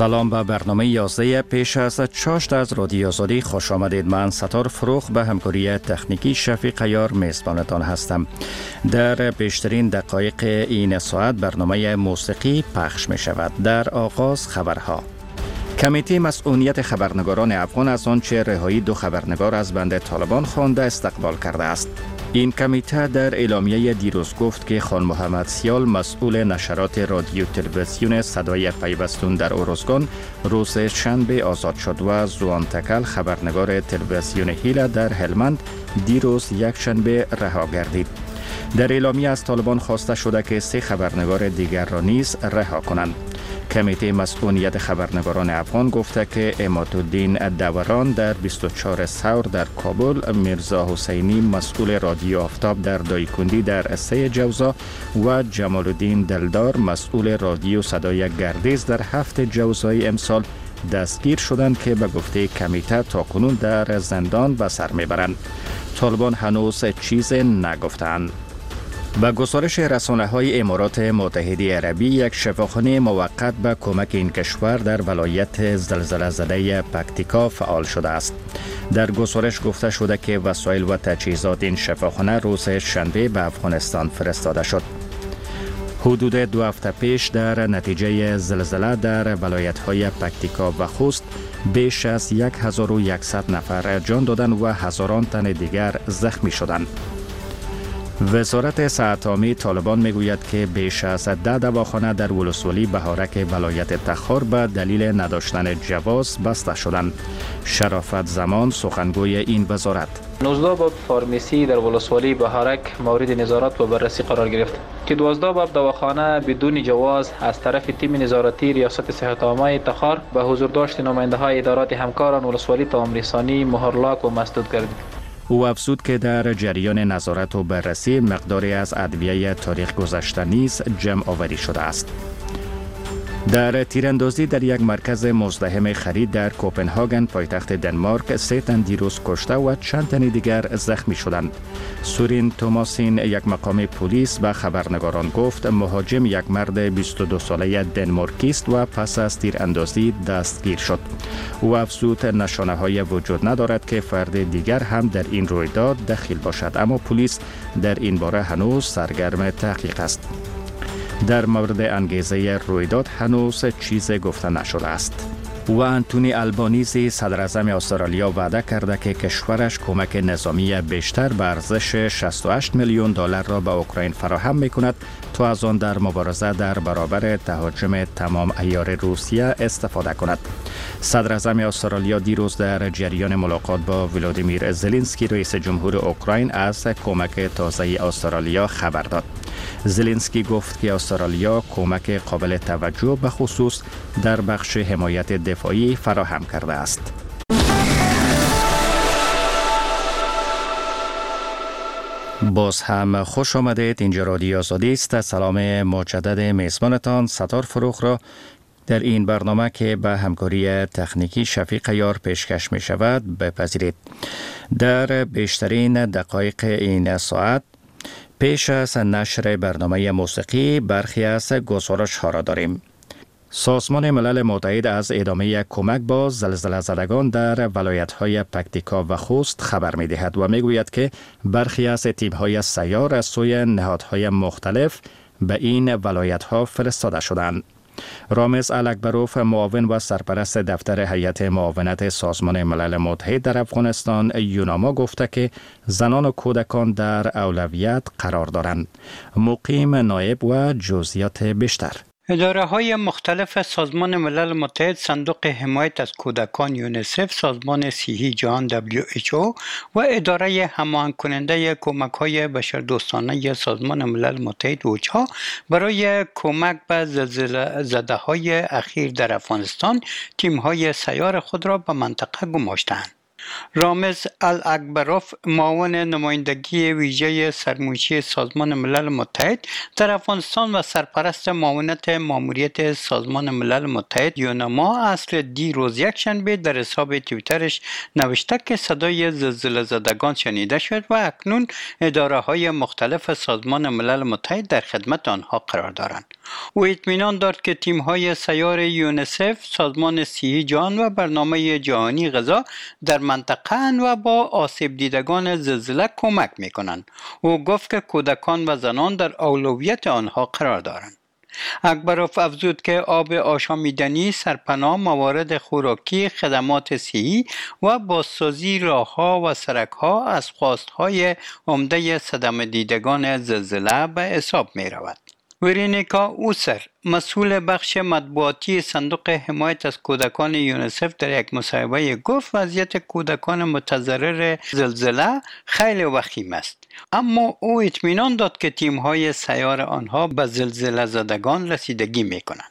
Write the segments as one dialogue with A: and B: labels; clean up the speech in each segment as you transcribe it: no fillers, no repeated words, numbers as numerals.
A: سلام به برنامه 11 پیش از چاشت از رادیو آزادی خوش آمدید. من ستار فروخ به همکاری تکنیکی شفیق عیار میزبانتان هستم. در بیشترین دقایق این ساعت برنامه موسیقی پخش می شود. در آغاز خبرها. کمیته مسئولیت خبرنگاران افغان از آنچه رهایی 2 خبرنگار از بند طالبان خوانده استقبال کرده است. این کمیته در اعلامیه دیروز گفت که خان محمد سیال مسئول نشرات رادیو تلویزیون صدای پیوستون در اروزگان روز شنبه آزاد شد و زوان تکل خبرنگار تلویزیون هیلا در هلمند دیروز یک شنبه رها گردید. در اعلامیه از طالبان خواسته شده که 3 خبرنگار دیگر را نیز رها کنند. کمیته مسئولیت خبرنگاران افغان گفته که عمادالدین دوران در 24 ثور در کابل، میرزا حسینی مسئول رادیو آفتاب در دایکندی در 3 جوزا و جمال الدین دلدار مسئول رادیو صدای گردیز در 7 جوزای امسال دستگیر شدند که به گفته کمیته تاکنون در زندان به سر میبرند. طالبان هنوز چیز نگفتند. با گزارش رسانه‌های امارات متحده عربی، یک شفاخانه موقت به کمک این کشور در ولایت زلزله زده پکتیکا فعال شده است. در گزارش گفته شده که وسایل و تجهیزات این شفاخانه روز شنبه به افغانستان فرستاده شد. حدود 2 هفته پیش در نتیجه زلزله در ولایت‌های پکتیکا و خوست بیش از 1100 نفر جان دادند و هزاران تن دیگر زخمی شدند. وزارت صحت عامه طالبان میگوید که بیش از 10 دواخانه در ولسوالی بهارک ولایت تخار به دلیل نداشتن جواز بسته شدند. شرافت زمان سخنگوی این وزارت:
B: 19 باب فارمسی در ولسوالی بهارک مورد نظارت و بررسی قرار گرفت که 12 باب دواخانه بدون جواز از طرف تیم نظارتی ریاست صحت عامه تخار به حضور داشت نماینده های ادارات همکاران ولسوالی تمام رسانی مهرلاک و مسدود گردید.
A: او افزود که در جریان نظارت و بررسی مقداری از ادویه تاریخ گذشته نیز جمع آوری شده است. در تیراندازی در یک مرکز مزدحم خرید در کوپنهاگن پایتخت دنمارک 3 تن دیروز کشته و چند تن دیگر زخمی شدند. سورین توماسین، یک مقام پلیس، به خبرنگاران گفت مهاجم یک مرد 22 ساله دنمارکی است و پس از تیراندازی دستگیر شد. او افزود نشانه‌های وجود ندارد که فرد دیگر هم در این رویداد دخیل باشد، اما پلیس در این باره هنوز سرگرم تحقیق است. در مورد انگیزه رویداد هنوز چیزی گفته نشده است. و انتونی البانیزی صدر اعظم استرالیا وعده کرده که کشورش کمک نظامی بیشتر به ارزش 68 میلیون دلار را به اوکراین فراهم می‌کند تا از آن در مبارزه در برابر تهاجم تمام عیار روسیه استفاده کند. صدر اعظم استرالیا دیروز در جریان ملاقات با ولادیمیر زلنسکی رئیس جمهور اوکراین از کمک تازه استرالیا خبر داد. زلنسکی گفت که استرالیا کمک قابل توجه به خصوص در بخش حمایت دفاعی فراهم کرده است. باز هم خوش آمدید. اینجا رادیو آزادی است. سلام مجدد میزبانتان ستار فروخ را در این برنامه که به همکاری تکنیکی شفیق عیار پیشکش می شود بپذیرید. در بیشترین دقایق این ساعت پیش از نشر برنامه موسیقی برخی از گزارش ها را داریم. سازمان ملل متحد از ادامه کمک با زلزله زدگان در ولایت‌های پکتیکا و خوست خبر می‌دهد و می‌گوید که برخی از تیم‌های سیار از سوی نهادهای مختلف به این ولایت‌ها فرستاده شدند. رامز الکبروف، معاون و سرپرست دفتر هیئت معاونت سازمان ملل متحد در افغانستان یوناما گفته که زنان و کودکان در اولویت قرار دارند. مقیم نایب و جزئیات بیشتر.
C: اداره های مختلف سازمان ملل متحد، صندوق حمایت از کودکان یونیسف، سازمان صحی جهان WHO و اداره هماهنگ کننده کمک های بشردوستانه سازمان ملل متحد اوچا برای کمک به زلزله زده های اخیر در افغانستان تیم های سیار خود را به منطقه گماشتند. رامز الاکبروف معاون نمایندگی ویژه سرمایه‌ای سازمان ملل متحد در افغانستان و سرپرست معاونت ماموریت سازمان ملل متحد یونما اصل دیروز یکشنبه در حساب توییترش نوشته که صدای زلزله زدگان شنیده شد و اکنون اداره های مختلف سازمان ملل متحد در خدمت آنها قرار دارند. او اطمینان داد که تیم های سیار یونسف، سازمان صحی جهان و برنامه جهانی غذا در منطقه و با آسیب دیدگان زلزله کمک میکنند. او گفت که کودکان و زنان در اولویت آنها قرار دارند. اکبروف افزود که آب آشامیدنی، سرپناه، موارد خوراکی، خدمات صحی و بازسازی راهها و سرکها از خواستهای عمده صدمه دیدگان زلزله به حساب می رود. ورینیکا اوسر مسئول بخش مطبوعاتی صندوق حمایت از کودکان یونسف در یک مصاحبه گفت وضعیت کودکان متضرر زلزله خیلی وخیم است، اما او اطمینان داد که تیم‌های سیار آنها به زلزله زدگان رسیدگی می‌کنند.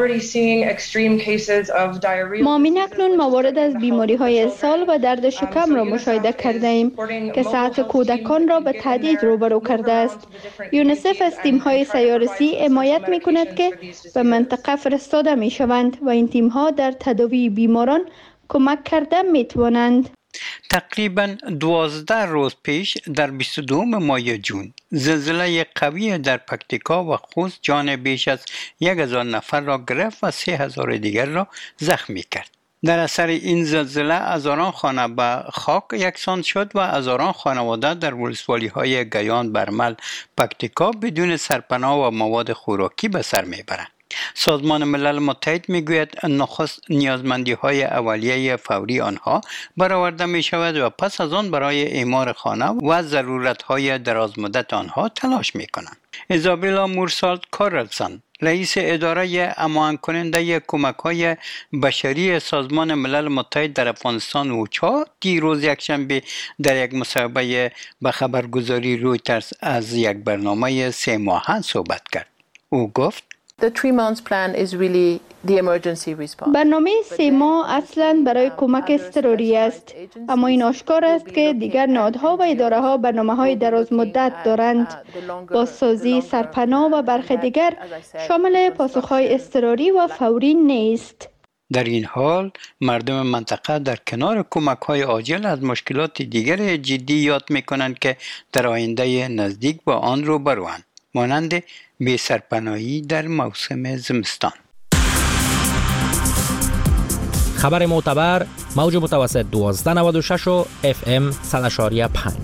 D: ما اکنون موارد از بیماری‌های اسهال و درد شکم را مشاهده کرده ایم که صحت کودکان را به تهدید روبرو کرده است. یونسف از تیم‌های سیارسی حمایت می‌کند که به منطقه فرستاده می‌شوند و این تیم‌ها در تداوی بیماران کمک کرده می‌توانند.
C: تقریباً 12 روز پیش در 22 ماه جون زلزله قوی در پکتیکا و خوست جان بیش از 1000 نفر را گرفت و 3000 دیگر را زخمی کرد. در اثر این زلزله هزاران خانه به خاک یکسان شد و هزاران خانواده در ولسوالی‌های گیان، برمل، پکتیکا بدون سرپناه و مواد خوراکی به سر میبرند. سازمان ملل متحد میگوید نخست نیازمندی‌های اولیه فوری آنها برآورده می شود و پس از آن برای اعمار خانه و ضرورت‌های درازمدت آنها تلاش می کنند. ایزابلا مورسالت کارلسن رئیس اداره امان کننده کمک‌های بشری سازمان ملل متحد در افغانستان اوچا دیروز یکشنبه در یک مصاحبه به خبرگزاری رویترز از یک برنامه 3 ماهه صحبت کرد. او گفت
D: برنامه 3 ماه اصلاً برای کمک اضطراری است، اما این آشکار است که دیگر نهادها و اداره‌ها برنامه‌های دراز مدت دارند. بازسازی، سرپناه و برخی دیگر شامل پاسخ‌های اضطراری و فوری نیست.
C: در این حال مردم منطقه در کنار کمک‌های عاجل از مشکلات دیگر جدی یاد می‌کنند که در آینده نزدیک با آن روبروند، مانند بی سرپناهی در موسم زمستان.
E: خبر معتبر موج متوسط 1296 و FM 100.5.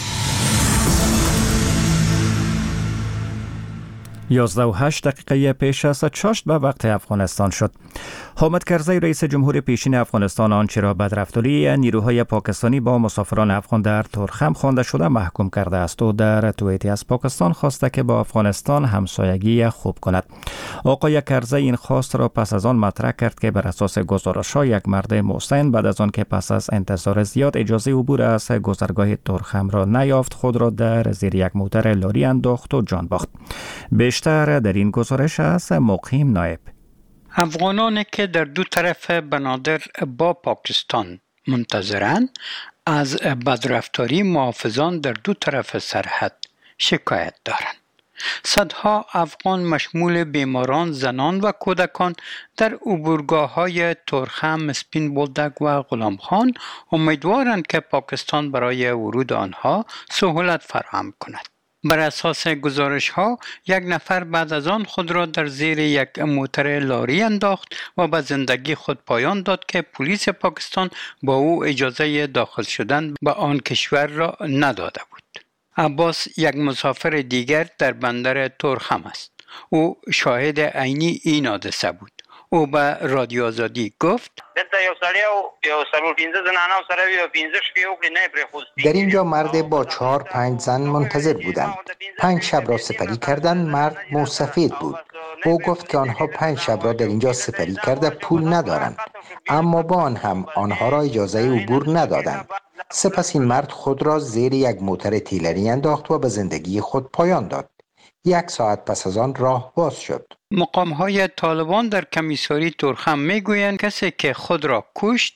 A: 11:08 پیش از چاشت به وقت افغانستان شد. حامد کرزی رئیس جمهور پیشین افغانستان آنچه را بدرفتاری نیروهای پاکستانی با مسافران افغان در تورخم خوانده شده محکوم کرده است و در توییتی از پاکستان خواسته که با افغانستان همسایگی خوب کند. آقای کرزی این خواست را پس از آن مطرح کرد که بر اساس گزارش‌ها یک مرد مسن بعد از آن که پس از انتظار زیاد اجازه عبور از گذرگاه تورخم را نیافت خود را در زیر یک موتر لاری انداخت و جان باخت. بیشتر در این گزارش از مقیم نایب.
C: افغانانی که در دو طرف بنادر با پاکستان منتظرند از بدرفتاری محافظان در دو طرف سرحد شکایت دارند. صدها افغان مشمول بیماران، زنان و کودکان در عبورگاه‌های تورخم، اسپین بولدک و غلامخان امیدوارند که پاکستان برای ورود آنها سهولت فراهم کند. بر اساس گزارش‌ها یک نفر بعد از آن خود را در زیر یک موتر لاری انداخت و به زندگی خود پایان داد که پلیس پاکستان با او اجازه داخل شدن به آن کشور را نداده بود. عباس یک مسافر دیگر در بندر تورخم است. او شاهد عینی این حادثه بود. او به رادیو آزادی گفت
F: در اینجا مرد با 4-5 زن منتظر بودند. 5 شب را سپری کردند. مرد موسفید بود. او گفت که آنها 5 شب را در اینجا سپری کرده پول ندارند، اما با آن هم آنها را اجازه عبور ندادند. سپس این مرد خود را زیر یک موتر تیلری انداخت و به زندگی خود پایان داد. 1 ساعت پس از آن راه باز شد.
C: مقام‌های طالبان در کمیساری تورخم می‌گویند کسی که خود را کشت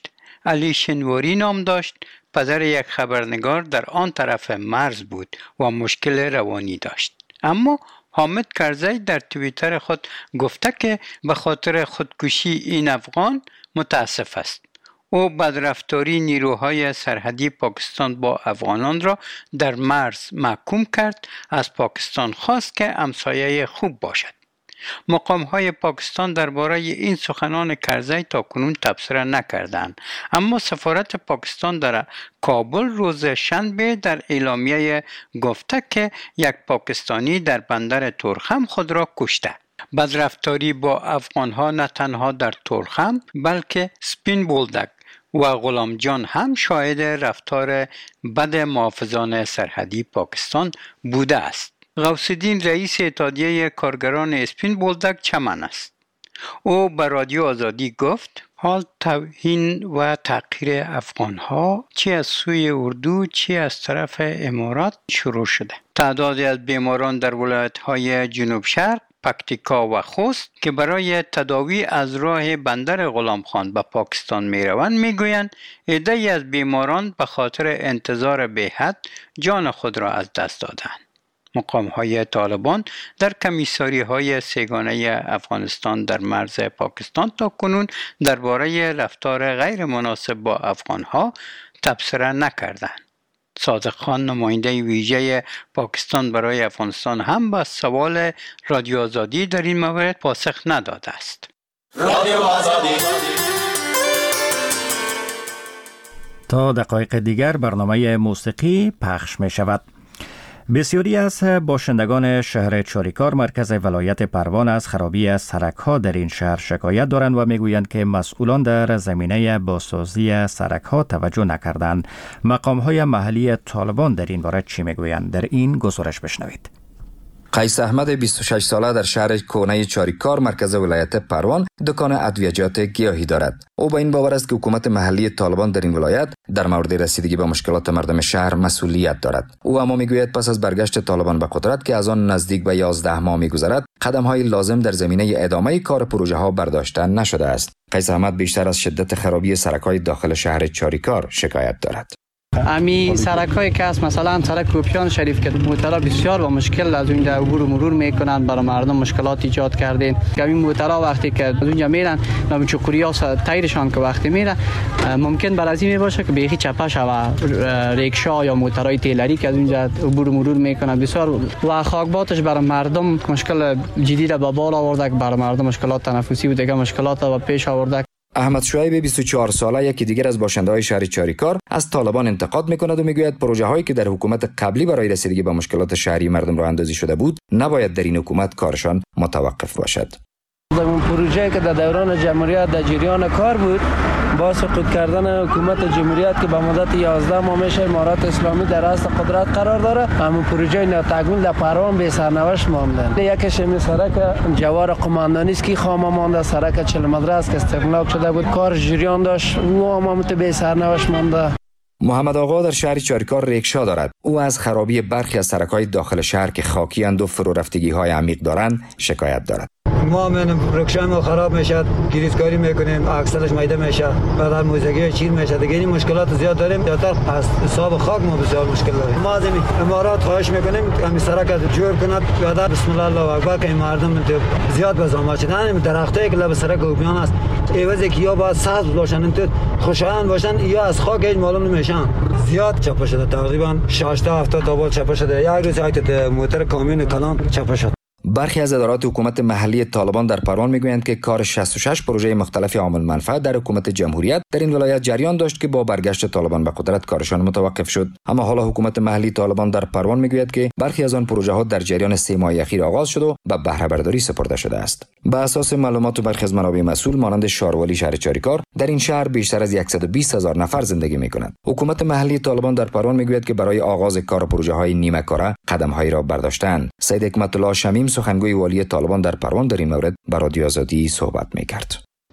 C: علی شنواری نام داشت. پدر یک خبرنگار در آن طرف مرز بود و مشکل روانی داشت. اما حامد کرزی در توییتر خود گفته که به خاطر خودکشی این افغان متاسف است. او بدرفتاری نیروهای سرحدی پاکستان با افغانان را در مرز محکوم کرد. از پاکستان خواست که همسایه خوب باشد. مقام‌های پاکستان درباره این سخنان کرزی تاکنون تبصره نکردند، اما سفارت پاکستان در کابل روز شنبه در اعلامیه گفته که یک پاکستانی در بندر تورخم خود را کشته. بدرفتاری با افغان‌ها نه تنها در تورخم بلکه سپین بولدک و غلام جان هم شاهد رفتار بد محافظان سرحدی پاکستان بوده است. غوث الدین رئیس اتحادیه کارگران اسپین بولدک چمن است. او به رادیو آزادی گفت حال توهین و تحقیر افغانها چی از سوی اردو چی از طرف امارات شروع شده. تعدادی از بیماران در ولایت‌های جنوب شرق، پکتیکا و خوست که برای تداوی از راه بندر غلام خان به پاکستان میروند میگویند عده‌ای از بیماران به خاطر انتظار به حد جان خود را از دست دادند. مقام‌های طالبان در کمیساری‌های سه‌گانه افغانستان در مرز پاکستان تاکنون درباره رفتار غیر مناسب با افغان‌ها تبصره نکردند. صادق خان نماینده ویژه پاکستان برای افغانستان هم به سوال رادیو آزادی در این مورد پاسخ نداده است. رادیو آزادی.
A: تا دقایق دیگر برنامه موسیقی پخش می شود. بسیاری از باشندگان شهر چاریکار مرکز ولایت پروان از خرابی سرک‌ها در این شهر شکایت دارند و میگویند که مسئولان در زمینه بازسازی سرک‌ها توجه نکردند. مقام‌های محلی طالبان در این باره چی میگویند؟ در این گزارش بشنوید.
G: قیس احمد 26 ساله در شهر کهنه چاریکار مرکز ولایت پروان دکان ادویجات گیاهی دارد. او با این باور است که حکومت محلی طالبان در این ولایت در مورد رسیدگی به مشکلات مردم شهر مسئولیت دارد. او اما میگوید پس از برگشت طالبان به قدرت که از آن نزدیک به 11 ماه میگذرد، قدم‌های لازم در زمینه ادامه کار پروژه ها برداشته نشده است. قیس احمد بیشتر از شدت خرابی سرک‌های داخل شهر چاریکار شکایت دارد.
H: امی سرک‌های که است، مثلا سرک کوپیان شریف که موترها بسیار با مشکل از اونجا عبور و مرور میکنند، برای مردم مشکلات ایجاد کردین. که این موترها وقتی که از اونجا میرن نام چکوریا تایرشان که وقتی میره ممکن بر از این باشه که بیخی چپه شوه ریکشا یا موترهای تیلری که از اونجا عبور و مرور میکنند بسیار و خاکباتش برای مردم مشکل جدی را به بال آورده که برای مردم مشکلات تنفسی و دیگه مشکلات را پیش آورده.
G: احمد شعیب 24 ساله یکی دیگر از باشنده‌های شهر چاریکار از طالبان انتقاد می‌کند و میگوید پروژه‌هایی که در حکومت قبلی برای رسیدگی به مشکلات شهری مردم راه اندازی شده بود نباید در این حکومت کارشان متوقف باشد.
I: اون پروژه که در دوران جمهوریت در جریان کار بود با سقوط کردن حکومت جمهوریت که به مدت 11 ماه میشه امارات اسلامی در راست قدرت قرار داره، همون پروژه ناتکمیل در پروان به سرنوشت مانده. یکیش می سرک جوار قماندانی است که خامه مانده، سرک 40 مدرسه که استغلاق شده بود کار جریان داشت و هم به سرنوشت مانده.
G: محمد آقا در شهر چاریکار ریکشا دارد. او از خرابی برخی از سرک‌های داخل شهر که خاکی اند و فرو رفتگی‌های عمیق دارند شکایت دارد.
J: ما من رکشم خراب میشد، گریزکاری میکنیم، اکسلش میده میشه، بعد موزگی چین میشه. دیگه این مشکلات زیاد داریم. زیادتر از حساب خاک ما بسیار مشکل داریم. ما از این امارات خواهش میکنیم همین سرک جور کند. بعد بسم الله الله اکبر که این مردم زیاد بزحمت شدن. درختایی که لب سرک اوبیان است ایوازی که یا باید سبز باشن تو خوشایند باشن یا از خاک هیچ معلوم نمیشن. زیاد چپه شده، تقریبا 60 تا 70 تا بال چپه شده. یک روز ایت موتر کامیون کلان چپه شد.
G: برخی از ادارات حکومت محلی طالبان در پروان میگویند که کار 66 پروژه مختلف عامل منفعت در حکومت جمهوریت در این ولایت جریان داشت که با برگشت طالبان به قدرت کارشان متوقف شد. اما حالا حکومت محلی طالبان در پروان میگوید که برخی از آن پروژه ها در جریان 3 ماه اخیر آغاز شد و به بهره برداری سپرده شده است. بر اساس معلومات برخی از منابع مسئول مانند شاروالی شهر چاریکار در این شهر بیشتر از 120,000 نفر زندگی میکنند. حکومت محلی طالبان در پروان میگوید که برای آغاز کار پروژه های نیمه کاره قدم‌هایی را برداشتند. سید حکمت الله شمیم سخنگوی والی طالبان در پروان در این مورد با رادیو آزادی صحبت می‌کرد.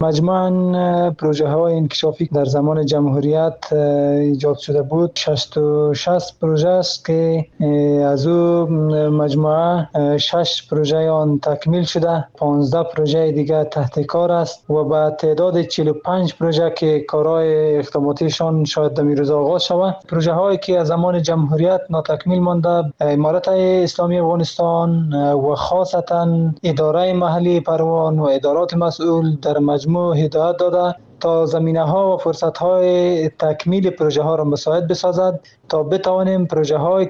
K: مجموعاً پروژه های انکشافی در زمان جمهوریت ایجاد شده بود 66 پروژه است که از او مجموعه 6 پروژه آن تکمیل شده، 15 پروژه دیگر تحت کار است و به تعداد 45 پروژه که کارهای اقداماتیشان شاید در روز آغاز شود. پروژه هایی که از زمان جمهوریت ناتکمیل مانده، امارت اسلامی افغانستان و خاصتا اداره محلی پروان و ادارات مسئول در مجموع هدایت داده تا زمینه ها و فرصت های تکمیل پروژه ها را مساعد بسازد تا بتوانیم پروژه هایی